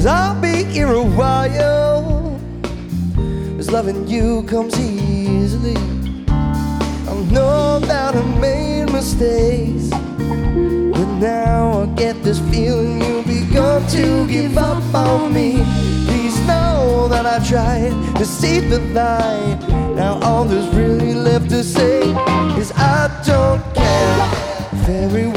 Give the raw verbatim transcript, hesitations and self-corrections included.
I'll be here a while, 'cause loving you comes easily. I know that I made mistakes, but now I get this feeling you've begun to give up on me. Please know that I tried to see the light. Now all there's really left to say is I don't care very well.